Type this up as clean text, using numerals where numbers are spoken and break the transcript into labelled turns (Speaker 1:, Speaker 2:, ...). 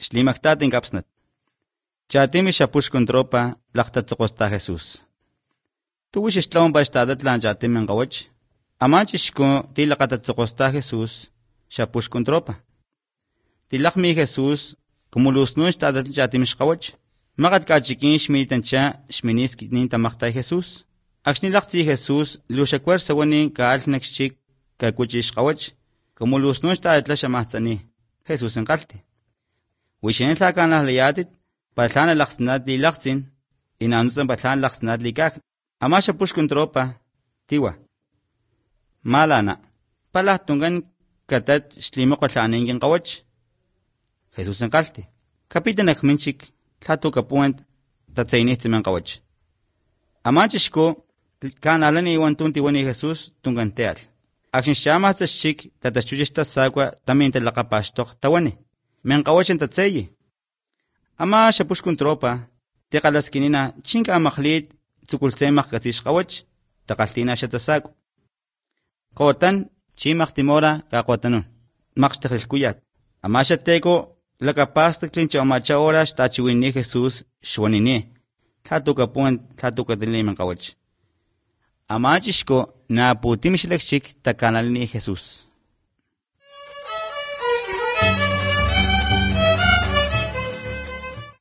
Speaker 1: Xlimaktatin kapsnat. Chatimi xapuxkun tropa laqtatzoqosta Jesús. Tuwish ixtlawon pa ixtadatlan chatimin qawach. Amanchishko tilaqatatzoqosta Jesús xapuxkun tropa. Tilaqmi Jesús kumulusnun ixtadatlan chatimin xqawach. Maqat kachikin xminitancha xminiskitnin tamaqtay Jesús. Akxnilaqtzi Jesús luxakwar sawani kaalnakxchik kakuchi xqawach. Kumulusnun ixtadatlan xamahtzani. Jesús enqalti. Wixinin tlakanahliyatit patlan alaqsnat lilaqtzin inanutzan patlan laqsnat likak. Ama xapuxkun tropa tiwa. Malana. Palahtungan katat xlimoqotlaninkin qawach. Jesús enqalti. Kapitan akminchik tlatu kapuant tatsaynihtsimen qawach. Amanchishko kanalani iwan tuntiwani Jesús tunganteal. Akshin xamahtsaxchik tatashchuchishtasakwa tamin talaqapaxtoq tawani. Men qawachin tatsayi. Ama xapuxkun tropa tiqalaskinina chinka amaqlit tsukultsemaq katsix qawach taqaltina xatasakwa. Qotan chimaq timora kaqotanun. Maqxtakhilkuyat. Ama xateko lakapastaktlin chawmacha horas tachiwini Jesús xwanini. Tlatu kapuan tlatu katilimen qawach. Amanchishko naputimixlekchik takanalini Jesús.